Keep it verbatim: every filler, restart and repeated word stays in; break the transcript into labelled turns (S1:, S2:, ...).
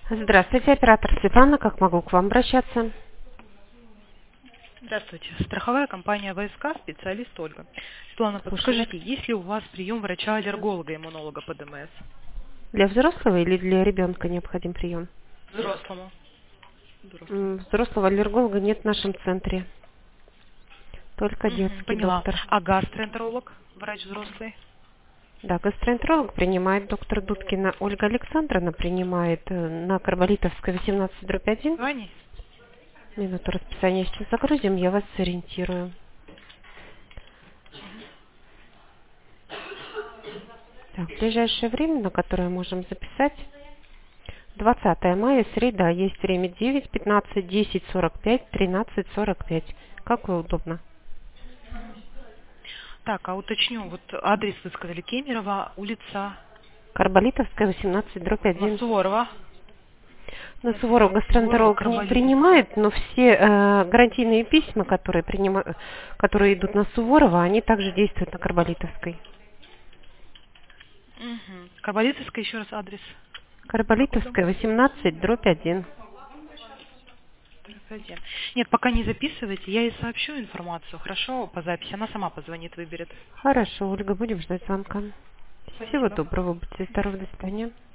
S1: Здравствуйте, оператор Светлана. Как могу к вам обращаться?
S2: Здравствуйте. Страховая компания ВСК, специалист Ольга. Светлана,
S1: Слушаю вас.
S2: подскажите, есть ли у вас прием врача-аллерголога-иммунолога по ДМС?
S1: Для взрослого или для ребенка необходим прием?
S2: Взрослому. Взрослому.
S1: М, Взрослого аллерголога нет в нашем центре. Только
S2: Мгм,
S1: детский
S2: поняла.
S1: доктор.
S2: А гастроэнтеролог, врач взрослый?
S1: Да, гастроэнтеролог принимает доктор Дудкина. Ольга Александровна принимает э, на Карболитовской восемнадцать дробь один.
S2: Ваня?
S1: Минуту расписания сейчас загрузим, я вас сориентирую. Так, в ближайшее время, на которое можем записать, двадцатое мая, среда, есть время девять, пятнадцать, десять, сорок пять, тринадцать, сорок пять. Как вы удобно?
S2: Так, а уточню, вот адрес вы сказали, Кемерово, улица
S1: Карболитовская, восемнадцать дробь
S2: на
S1: один.
S2: Суворова.
S1: На Суворов
S2: Суворова,
S1: гастроэнтеролог не
S2: Карболитовская.
S1: принимает, но все э, гарантийные письма, которые, принима- которые идут на Суворова, они также действуют на Карболитовской.
S2: Угу. Карболитовская, еще раз адрес. Какой дом?
S1: Карболитовская, восемнадцать дробь один.
S2: Один. Нет, пока не записывайте, я ей сообщу информацию, хорошо, по записи. Она сама позвонит, выберет.
S1: Хорошо, Ольга, будем ждать звонка. Всего
S2: Спасибо.
S1: доброго, будьте здоровы, до свидания.